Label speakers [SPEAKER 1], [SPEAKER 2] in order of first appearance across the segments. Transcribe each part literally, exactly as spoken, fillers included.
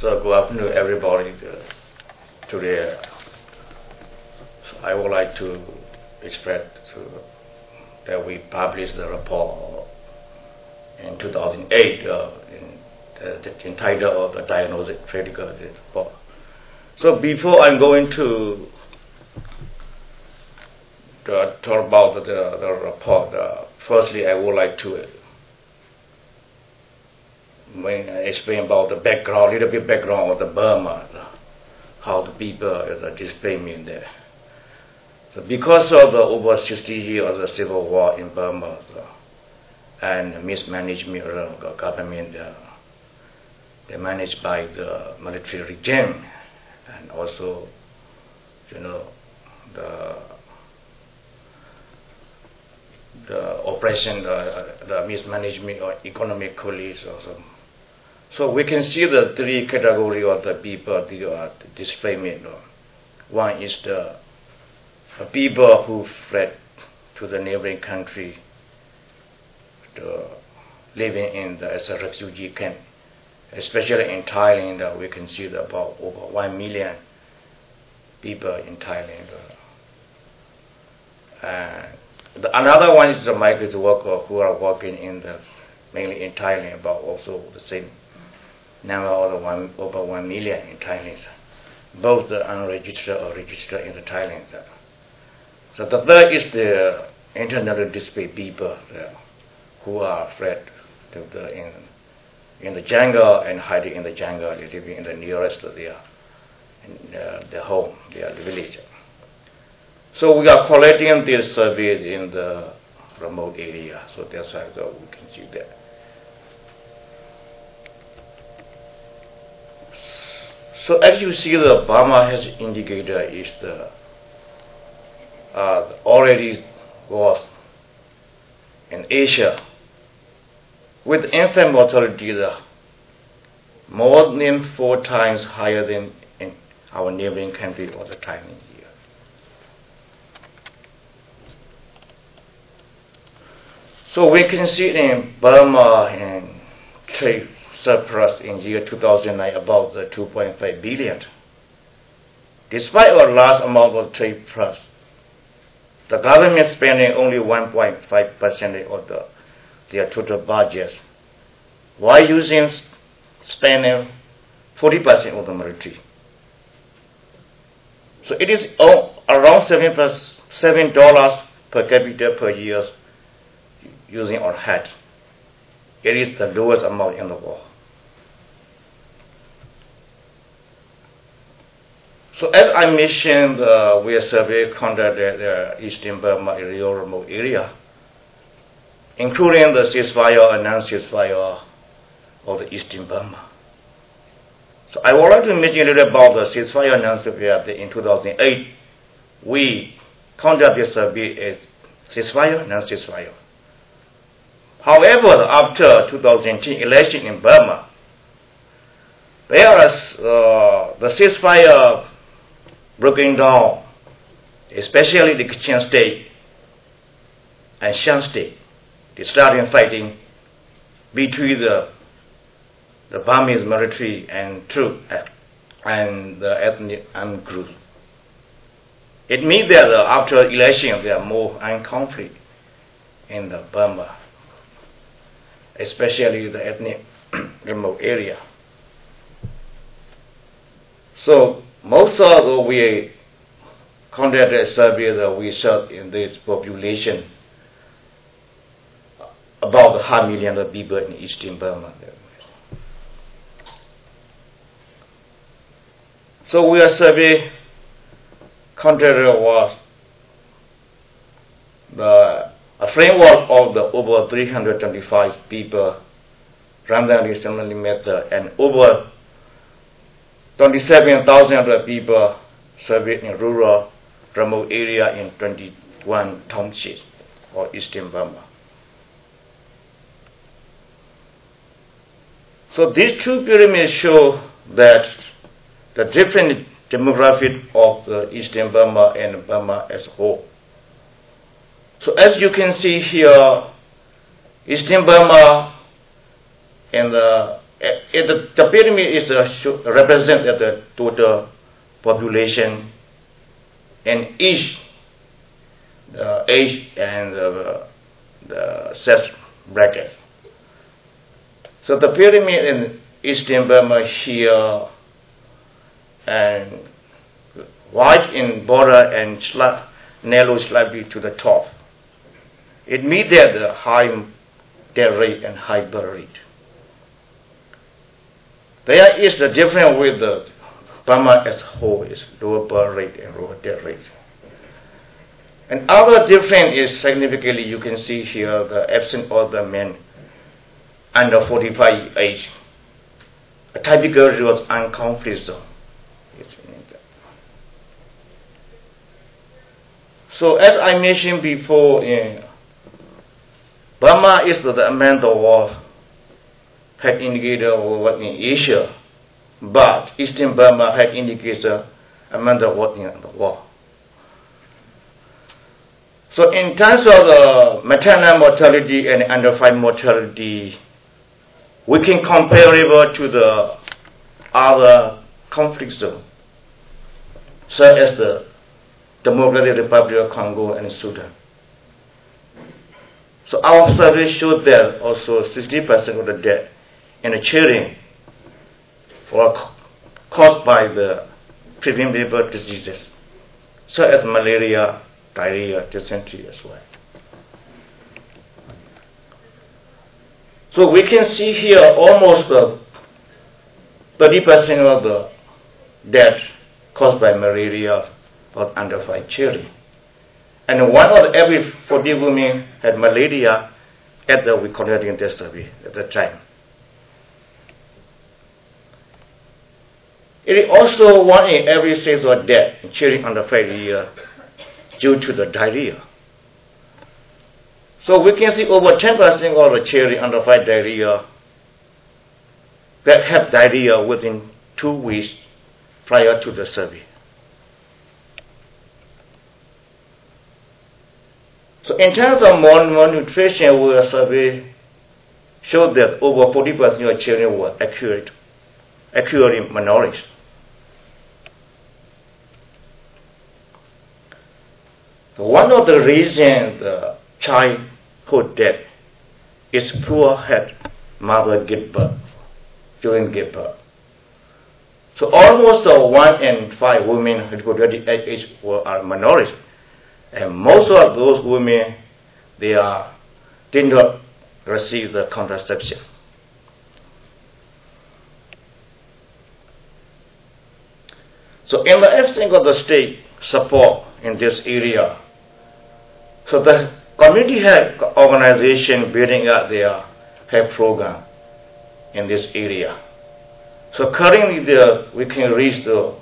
[SPEAKER 1] So good afternoon, everybody. Uh, today, uh, so I would like to express to, that we published the report in two thousand eight, uh, in the, the entitled of the Diagnostic Critical Report. So before I'm going to uh, talk about the, the report, uh, firstly I would like to When I explain about the background, little bit background of the Burma, the, how the people is uh, displacement there. So because of the over sixty years of the civil war in Burma so, and mismanagement of the government, uh, they managed by the military regime, and also, you know, the the oppression, uh, the mismanagement or economically also. So we can see the three categories of the people the uh, displacement. One is the uh, people who fled to the neighboring country, the, living in the, as a refugee camp. Especially in Thailand, uh, we can see the, about over one million people in Thailand. Uh, and the, another one is the migrant workers who are working in the mainly in Thailand, but also the same number of one, over one million in Thailand, both the unregistered or registered in the Thailand. So the third is the internally displaced people uh, who are fled to the in, in the jungle and hiding in the jungle, living in the nearest of their in, uh, their home, their village. So we are collecting these surveys in the remote area, so that's why so we can see that. So as you see, the Burma has indicator is the uh, already was in Asia with infant mortality the more than four times higher than in our neighboring country or the Thailand here. So we can see in Burma and trade surplus in year two thousand nine about the two point five billion. Despite a large amount of trade plus, the government spending only one point five percent of the, their total budget, while using spending forty percent of the military. So it is around seven plus seven dollars per capita per year using our head. It is the lowest amount in the world. So as I mentioned, uh, we are survey conducted the uh, Eastern Burma area, remote area, including the ceasefire and non-ceasefire of the Eastern Burma. So I would like to mention a little about the ceasefire and non-ceasefire. In two thousand eight, we conducted the survey as ceasefire and non-ceasefire. However, after two thousand ten election in Burma, there is uh, the ceasefire broken down, especially the Kachin state and Shan state. They started fighting between the the Burmese military and troop and the ethnic armed group. It means that uh, after election there are more armed conflict in the Burma, especially the ethnic remote area. So most of the we conducted a survey that we saw in this population about a half million of people in Eastern Burma. So we are survey conducted was the a framework of the over three hundred twenty-five people randomly similarly method and over twenty-seven thousand people surveyed in rural remote area in twenty-one townships or Eastern Burma. So these two pyramids show that the different demographic of the Eastern Burma and Burma as a whole. So as you can see here, Eastern Burma in the it, the, the pyramid is uh, represent the total population and each the age and the, the sex bracket. So the pyramid in Eastern Burma here and wide in border and sli narrow slightly to the top. It means that the high death rate and high birth rate. There is the difference with the Burma as a whole is lower birth rate and lower death rate. And other difference is significantly you can see here the absence of the men under forty-five age. A typical was unconflict zone. So as I mentioned before, in Burma is the amount of war had indicated war in Asia, but Eastern Burma had indicated amount of war in the war. So in terms of the maternal mortality and under five mortality, we can compare it to the other conflict zones, such as the Democratic Republic of Congo and Sudan. So our survey showed that also sixty percent of the death in the children were caused by the preventable diseases, such as malaria, diarrhea, dysentery as well. So we can see here almost uh, thirty percent of the death caused by malaria or under five children. And one of every forty women had malaria at the we conducting this survey at the time. It is also one in every six or death in children under five years due to the diarrhea. So we can see over ten percent of the children under five diarrhea that have diarrhea within two weeks prior to the survey. So in terms of malnutrition, our survey showed that over forty percent of children were accurate, accurately malnourished. So one of the reasons the childhood death is poor head mother give birth during give birth. So almost uh, one in five women reproductive age were are malnourished. And most of those women, they are did not receive the contraception. So in the absence of the state support in this area, so the community health organization building up their health program in this area. So currently the, we can reach the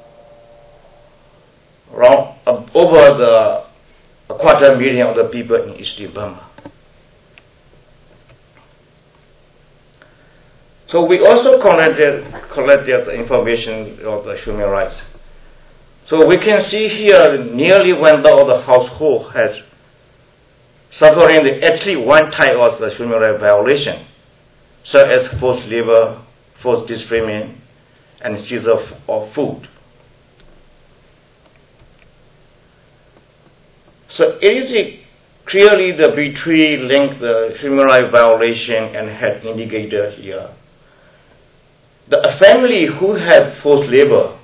[SPEAKER 1] around uh, over the a quarter million of the people in Eastern Burma. So we also collected collected the information of the human rights. So we can see here nearly one third of the household has suffering the, at least one type of the human rights violation, such as forced labor, forced disframery, and seizure of, of food. So it is clearly the between link the human rights violation and had indicated here. The a family who had forced labor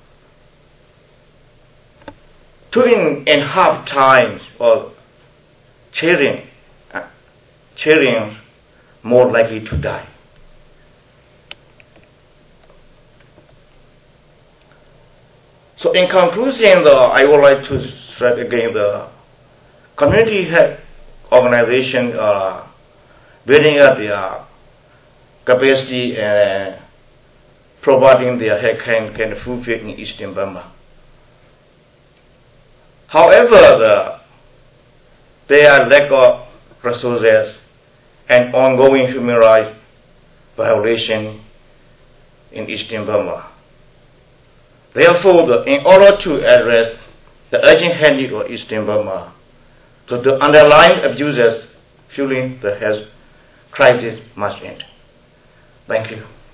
[SPEAKER 1] two and a half times or children uh, children more likely to die. So in conclusion, the, I would like to stress again the community health organization uh, building up their capacity and providing their health can, can fulfill in Eastern Burma. However, the, there lack of resources and ongoing human rights violation in Eastern Burma. Therefore, the, in order to address the urgent health need of Eastern Burma, so the underlying abuses fueling the health crisis must end. Thank you.